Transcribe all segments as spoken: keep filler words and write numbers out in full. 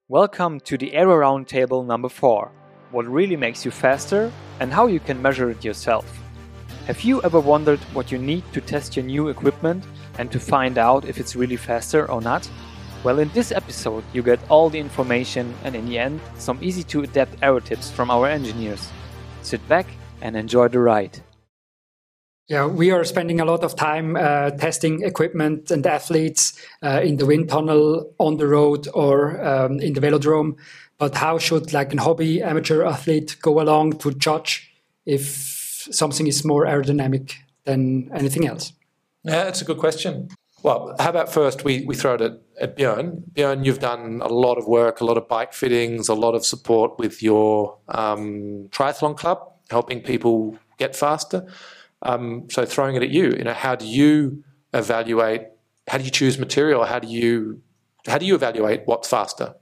Welcome to the Aero Roundtable number four, what really makes you faster and how you can measure it yourself. Have you ever wondered what you need to test your new equipment and to find out if it's really faster or not? Well, in this episode you get all the information and in the end some easy to adapt aero tips from our engineers. Sit back and enjoy the ride. Yeah, we are spending a lot of time uh, testing equipment and athletes uh, in the wind tunnel, on the road, or um, in the velodrome. But how should like an hobby amateur athlete go along to judge if something is more aerodynamic than anything else? Yeah, that's a good question. Well, how about first we, we throw it at, at Björn. Björn, you've done a lot of work, a lot of bike fittings, a lot of support with your um, triathlon club, helping people get faster. Um, so throwing it at you, you know, how do you evaluate, how do you choose material? How do you, how do you evaluate what's faster?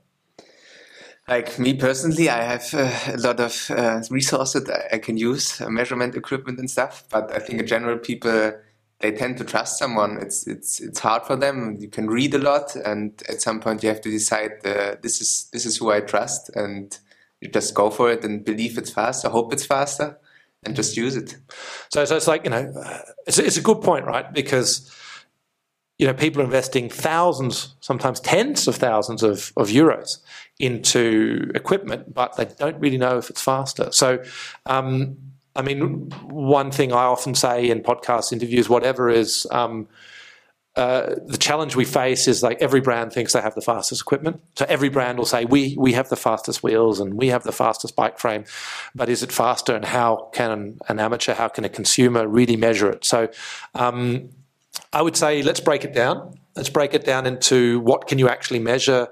Like me personally, I have uh, a lot of uh, resources that I can use, uh, measurement equipment and stuff. But I think in general, people, they tend to trust someone. It's it's it's hard for them. You can read a lot, and at some point you have to decide uh, this is this is who I trust, and you just go for it and believe it's faster, hope it's faster, and just use it. So, so it's like, you know, it's, it's a good point, right? Because, you know, people are investing thousands, sometimes tens of thousands of, of euros into equipment, but they don't really know if it's faster. So, um, I mean, one thing I often say in podcast interviews, whatever, is um, uh, the challenge we face is like every brand thinks they have the fastest equipment. So every brand will say, we we have the fastest wheels and we have the fastest bike frame, but is it faster, and how can an, an amateur, how can a consumer really measure it? So um, I would say let's break it down. Let's break it down into what can you actually measure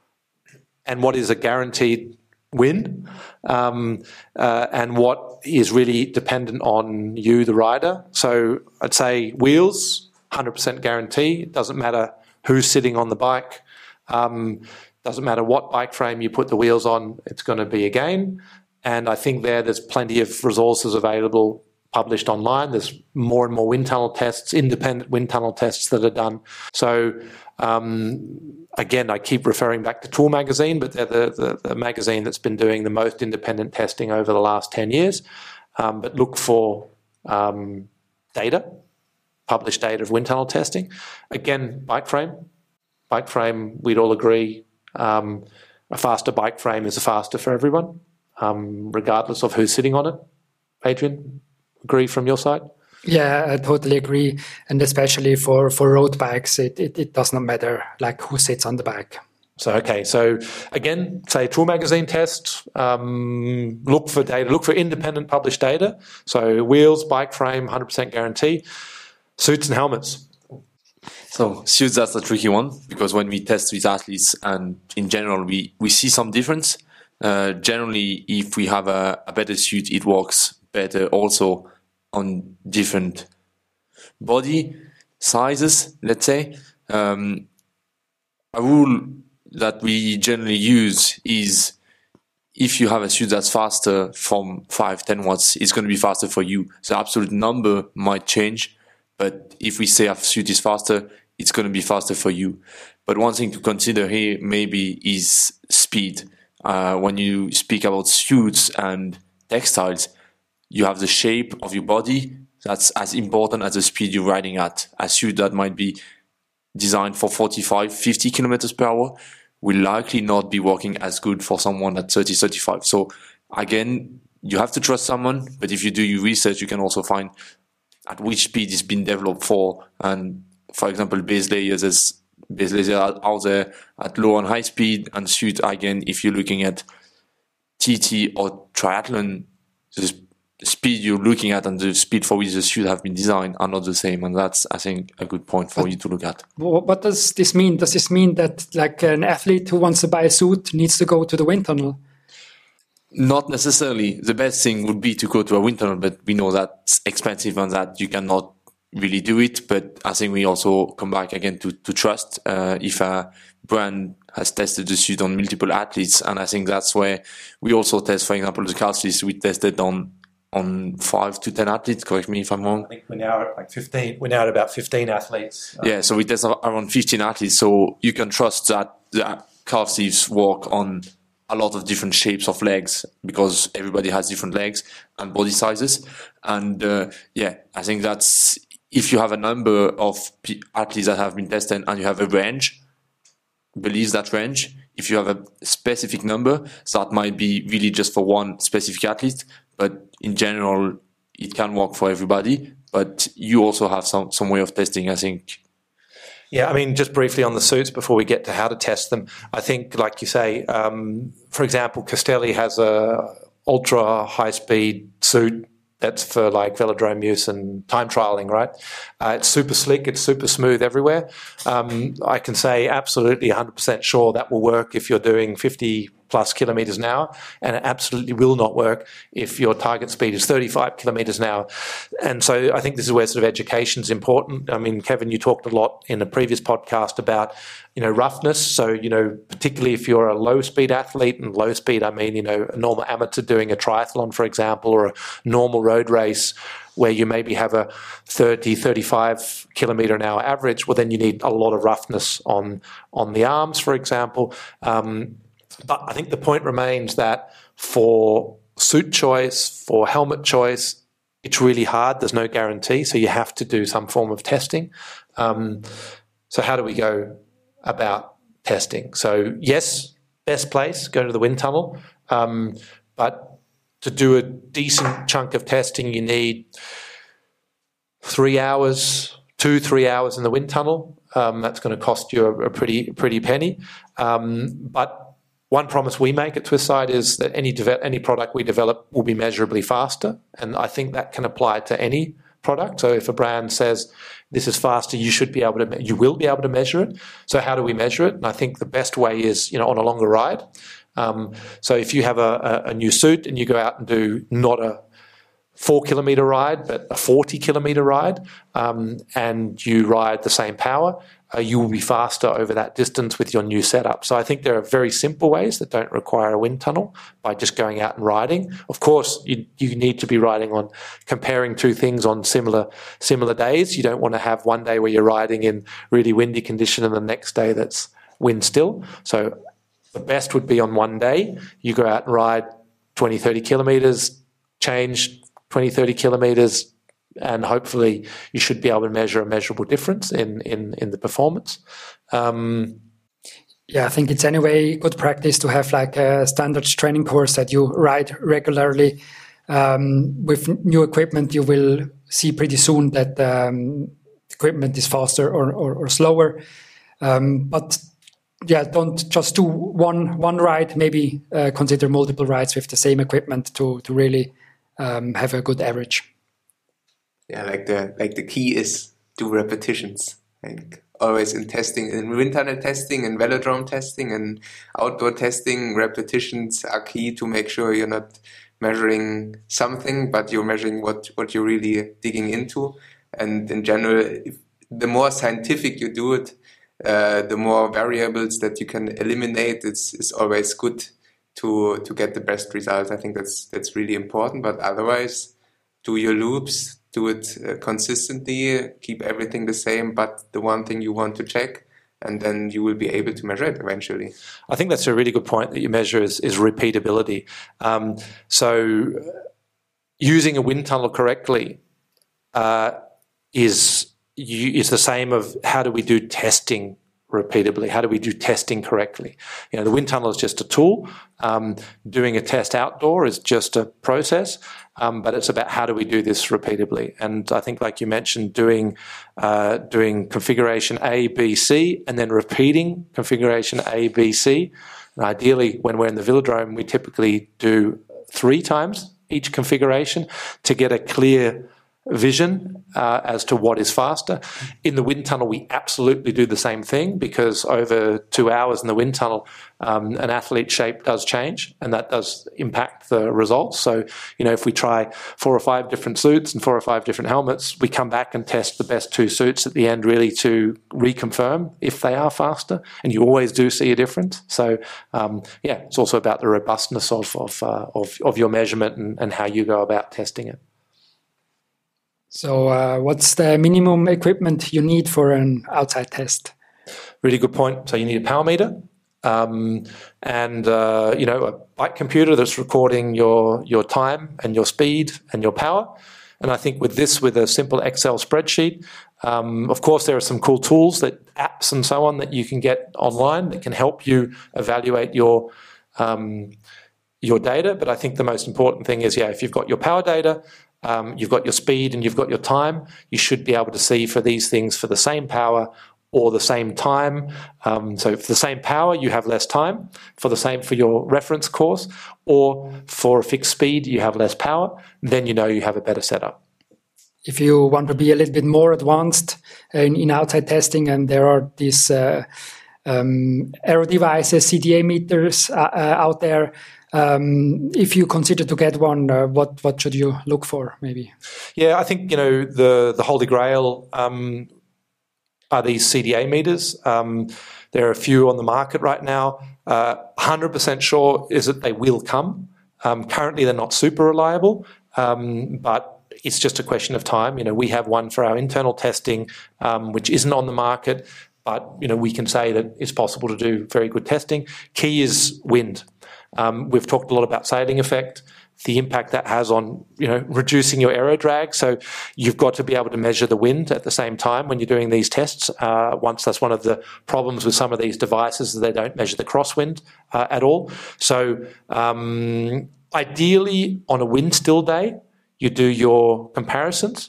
and what is a guaranteed win, um, uh, and what is really dependent on you, the rider. So I'd say wheels, one hundred percent guarantee. It doesn't matter who's sitting on the bike. Um, doesn't matter what bike frame you put the wheels on, it's going to be a gain. And I think there, there's plenty of resources available, published online. There's more and more wind tunnel tests, independent wind tunnel tests that are done. So um, again, I keep referring back to Tool Magazine, but they're the, the, the magazine that's been doing the most independent testing over the last ten years. Um, but look for um, data. Published data of wind tunnel testing. Again, bike frame. Bike frame, we'd all agree, um, a faster bike frame is faster for everyone, um, regardless of who's sitting on it. Adrian, agree from your side? Yeah, I totally agree. And especially for, for road bikes, it, it, it does not matter like who sits on the bike. So, okay, so again, say Tool Magazine test, um, look for data, look for independent published data. So wheels, bike frame, one hundred percent guarantee. Suits and helmets. So suits, that's a tricky one, because when we test with athletes and in general, we, we see some difference. Uh, generally, if we have a, a better suit, it works better also on different body sizes, let's say. Um, a rule that we generally use is if you have a suit that's faster from five, ten watts, it's going to be faster for you. The absolute number might change, but if we say a suit is faster, it's going to be faster for you. But one thing to consider here maybe is speed. Uh, when you speak about suits and textiles, you have the shape of your body. That's as important as the speed you're riding at. A suit that might be designed for forty-five, fifty kilometers per hour will likely not be working as good for someone at thirty, thirty-five. So again, you have to trust someone, but if you do your research, you can also find at which speed it's been developed for. And for example, base layers, there's base layers out there at low and high speed, and suit, again, if you're looking at T T or triathlon, the speed you're looking at and the speed for which the suit have been designed are not the same. And that's, I think, a good point for but you to look at. What does this mean? Does this mean that like an athlete who wants to buy a suit needs to go to the wind tunnel? Not necessarily. The best thing would be to go to a wind tunnel, but we know that's expensive and that you cannot really do it. But I think we also come back again to, to trust. Uh, if a brand has tested the suit on multiple athletes, and I think that's where we also test, for example, the calcium we tested on on five to ten athletes. Correct me if I'm wrong. I think we're now at like fifteen. We're now at about fifteen athletes. Yeah, so we test around fifteen athletes. So you can trust that the calf sleeves work on a lot of different shapes of legs because everybody has different legs and body sizes. And uh, yeah, I think that's, if you have a number of p- athletes that have been tested and you have a range, believe that range. If you have a specific number, that might be really just for one specific athlete, but in general, it can work for everybody. But you also have some, some way of testing, I think. Yeah, I mean, just briefly on the suits before we get to how to test them. I think, like you say, um, for example, Castelli has a ultra high speed suit that's for like velodrome use and time trialing, right? Uh, it's super slick, it's super smooth everywhere. Um, I can say absolutely one hundred percent sure that will work if you're doing fifty plus kilometers an hour, and it absolutely will not work if your target speed is thirty-five kilometers an hour. And so I think this is where sort of education is important. I mean, Kevin, you talked a lot in a previous podcast about, you know, roughness. So, you know, particularly if you're a low speed athlete, and low speed, I mean, you know, a normal amateur doing a triathlon, for example, or a normal road race where you maybe have a thirty, thirty-five kilometer an hour average, well, then you need a lot of roughness on, on the arms, for example. Um, But I think the point remains that for suit choice, for helmet choice, it's really hard. There's no guarantee. So you have to do some form of testing. Um, so how do we go about testing? So yes, best place, go to the wind tunnel. Um, but to do a decent chunk of testing, you need three hours, two, three hours in the wind tunnel. Um, that's going to cost you a, a pretty, pretty penny. Um, but one promise we make at Twistside is that any de- any product we develop will be measurably faster, and I think that can apply to any product. So if a brand says this is faster, you should be able to, me- you will be able to measure it. So how do we measure it? And I think the best way is, you know, on a longer ride. Um, so if you have a, a, a new suit and you go out and do not a four kilometer ride, but a forty kilometer ride, um, and you ride the same power, uh, you will be faster over that distance with your new setup. So I think there are very simple ways that don't require a wind tunnel by just going out and riding. Of course, you, you need to be riding on, comparing two things on similar, similar days. You don't want to have one day where you're riding in really windy condition and the next day that's wind still. So the best would be on one day, you go out and ride twenty, thirty kilometers, change twenty, thirty kilometers, and hopefully you should be able to measure a measurable difference in, in, in the performance. Um, yeah, I think it's anyway good practice to have like a standard training course that you ride regularly. Um, with new equipment, you will see pretty soon that um, equipment is faster or, or, or slower. Um, but yeah, don't just do one one ride. Maybe uh, consider multiple rides with the same equipment to to really um, have a good average. Yeah, like the like the key is do repetitions. Like always in testing, in wind tunnel testing, and velodrome testing, and outdoor testing, repetitions are key to make sure you're not measuring something, but you're measuring what what you're really digging into. And in general, if, the more scientific you do it, uh, the more variables that you can eliminate. It's it's always good to to get the best results. I think that's that's really important. But otherwise, do your loops. Do it uh, consistently, keep everything the same, but the one thing you want to check, and then you will be able to measure it eventually. I think that's a really good point that you measure is, is repeatability. Um, so using a wind tunnel correctly uh, is you, is the same of how do we do testing repeatably? How do we do testing correctly? You know, the wind tunnel is just a tool. Um, doing a test outdoor is just a process, um, but it's about how do we do this repeatably? And I think, like you mentioned, doing uh, doing configuration A, B, C, and then repeating configuration A, B, C. And ideally, when we're in the velodrome, we typically do three times each configuration to get a clear vision uh, as to what is faster. In the wind tunnel, we absolutely do the same thing because over two hours in the wind tunnel, um, an athlete's shape does change and that does impact the results. So, you know, if we try four or five different suits and four or five different helmets, we come back and test the best two suits at the end really to reconfirm if they are faster, and you always do see a difference. So, um, yeah, it's also about the robustness of of uh, of, of your measurement and, and how you go about testing it. So uh, what's the minimum equipment you need for an outside test? Really good point. So you need a power meter, um, and uh, you know, a bike computer that's recording your your time and your speed and your power. And I think with this, with a simple Excel spreadsheet, um, of course, there are some cool tools, that apps and so on, that you can get online that can help you evaluate your um, your data. But I think the most important thing is, yeah, if you've got your power data, um, you've got your speed, and you've got your time, you should be able to see for these things for the same power or the same time. Um, so for the same power, you have less time. For the same, for your reference course, or for a fixed speed, you have less power. Then you know you have a better setup. If you want to be a little bit more advanced in, in outside testing, and there are these uh, um, aero devices, C D A meters uh, uh, out there. Um, if you consider to get one, uh, what what should you look for? Maybe. Yeah, I think you know the the Holy Grail um, are these C D A meters. Um, there are a few on the market right now. Uh, one hundred percent sure is that they will come. Um, currently, they're not super reliable, um, but it's just a question of time. You know, we have one for our internal testing, um, which isn't on the market, but you know, we can say that it's possible to do very good testing. Key is wind. Um, we've talked a lot about sailing effect, the impact that has on, you know, reducing your aero drag. So you've got to be able to measure the wind at the same time when you're doing these tests. Uh, once that's one of the problems with some of these devices, is they don't measure the crosswind uh, at all. So um, ideally, on a wind still day, you do your comparisons.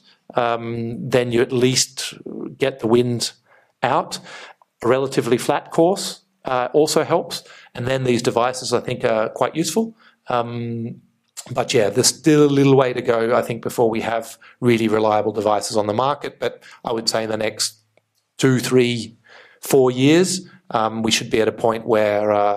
Um, then you at least get the wind out. A relatively flat course uh, also helps. And then these devices, I think, are quite useful. Um, but yeah, there's still a little way to go, I think, before we have really reliable devices on the market. But I would say in the next two, three, four years, um, we should be at a point where, uh,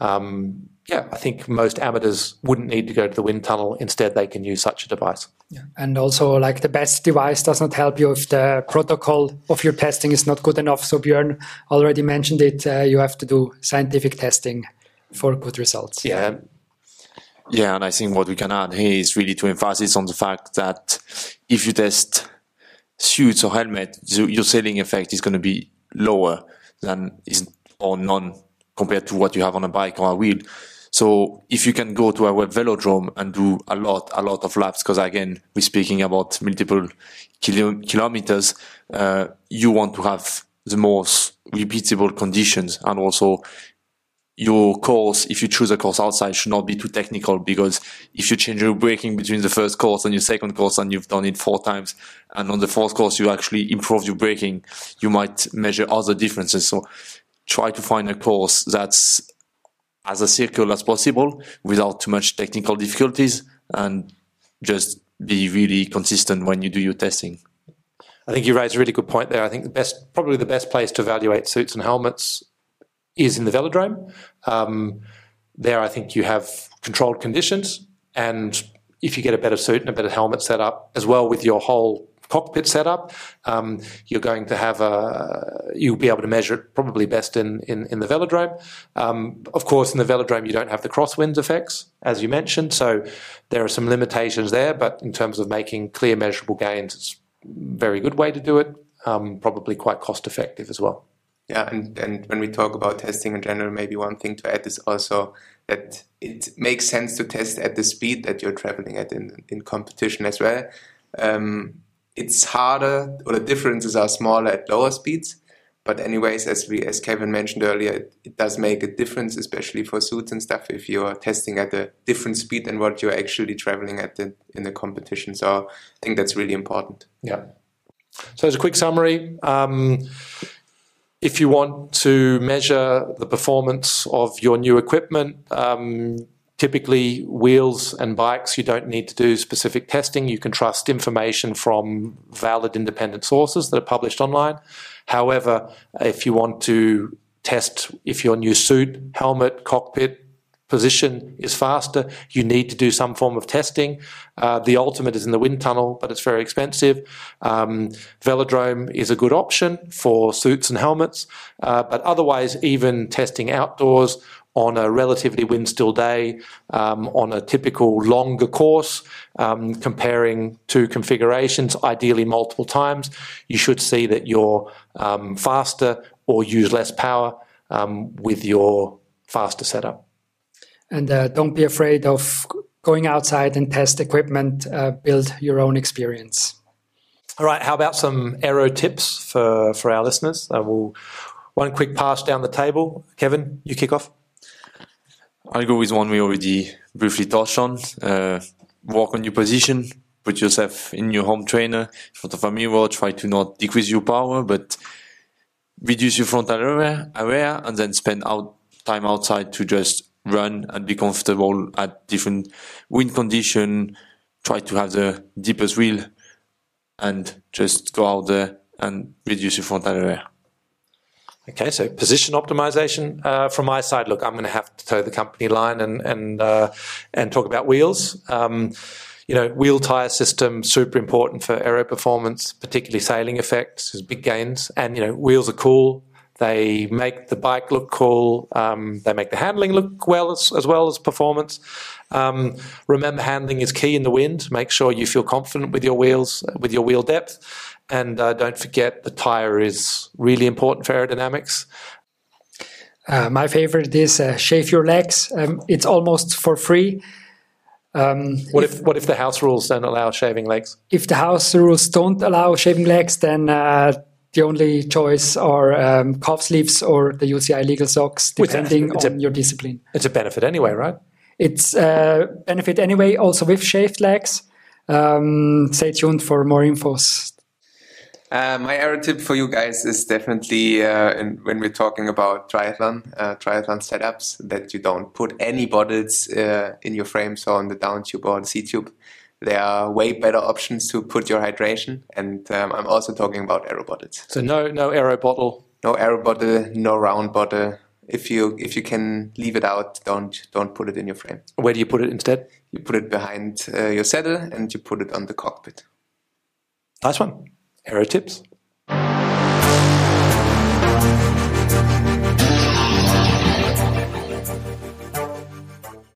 um, yeah, I think most amateurs wouldn't need to go to the wind tunnel. Instead, they can use such a device. Yeah. And also, like, the best device does not help you if the protocol of your testing is not good enough. So Björn already mentioned it. Uh, you have to do scientific testing for good results. Yeah. Yeah, and I think what we can add here is really to emphasize on the fact that if you test suits or helmet, your sailing effect is going to be lower than is or none compared to what you have on a bike or a wheel. So if you can go to a web velodrome and do a lot, a lot of laps, because again, we're speaking about multiple kilo- kilometers, uh, you want to have the most repeatable conditions. And also your course, if you choose a course outside, should not be too technical, because if you change your braking between the first course and your second course and you've done it four times, and on the fourth course you actually improve your braking, you might measure other differences. So try to find a course that's as a circle as possible without too much technical difficulties, and just be really consistent when you do your testing. I think you raised a really good point there. I think the best, probably the best place to evaluate suits and helmets is in the velodrome. Um, there, I think you have controlled conditions, and if you get a better suit and a better helmet set up, as well with your whole cockpit setup, um, you're going to have a, you'll be able to measure it probably best in, in, in the velodrome. Um, of course, in the velodrome, you don't have the crosswind effects, as you mentioned, so there are some limitations there, but in terms of making clear measurable gains, it's a very good way to do it, um, probably quite cost effective as well. Yeah, and, and when we talk about testing in general, maybe one thing to add is also that it makes sense to test at the speed that you're traveling at in, in competition as well. Um, it's harder, or the differences are smaller at lower speeds. But anyways, as we, as Kevin mentioned earlier, it, it does make a difference, especially for suits and stuff, if you're testing at a different speed than what you're actually traveling at the, in the competition. So I think that's really important. Yeah. So as a quick summary, um, if you want to measure the performance of your new equipment, um, typically wheels and bikes, you don't need to do specific testing. You can trust information from valid independent sources that are published online. However, if you want to test if your new suit, helmet, cockpit position is faster, you need to do some form of testing. Uh, the ultimate is in the wind tunnel, but it's very expensive. Um, velodrome is a good option for suits and helmets, uh, but otherwise, even testing outdoors on a relatively wind still day, um, on a typical longer course, um, comparing two configurations, ideally multiple times, you should see that you're um, faster or use less power um, with your faster setup. And uh, don't be afraid of going outside and test equipment, uh, build your own experience. All right, how about some aero tips for, for our listeners? Uh, we'll, one quick pass down the table. Kevin, you kick off. I'll go with one we already briefly touched on. Uh, walk on your position, put yourself in your home trainer, in front of a mirror, try to not decrease your power, but reduce your frontal area, area and then spend out time outside to just run and be comfortable at different wind condition. Try to have the deepest wheel and just go out there and reduce your frontal area. Okay, so position optimization. Uh, from my side, look, I'm going to have to toe the company line and and uh, and talk about wheels. Um, you know, wheel tire system, super important for aero performance, particularly sailing effects, is big gains. And, you know, wheels are cool. They make the bike look cool. Um, they make the handling look well as, as well as performance. Um, remember, handling is key in the wind. Make sure you feel confident with your wheels, with your wheel depth. And uh, don't forget the tire is really important for aerodynamics. Uh, my favorite is uh, shave your legs. Um, it's almost for free. Um, what if, if what if the house rules don't allow shaving legs? If the house rules don't allow shaving legs, then uh, the only choice are um, calf sleeves or the U C I legal socks, depending it's a, on your discipline. It's a benefit anyway, right? It's a benefit anyway, also with shaved legs. Um, stay tuned for more infos. Uh, my aero tip for you guys is definitely uh, in, when we're talking about triathlon, uh, triathlon setups, that you don't put any bottles uh, in your frame, so on the down tube or the C tube. There are way better options to put your hydration, and um, I'm also talking about aero bottles. So no, no aero bottle, no aero bottle, no round bottle. If you if you can leave it out, don't don't put it in your frame. Where do you put it instead? You put it behind uh, your saddle, and you put it on the cockpit. Nice one. Aero tips.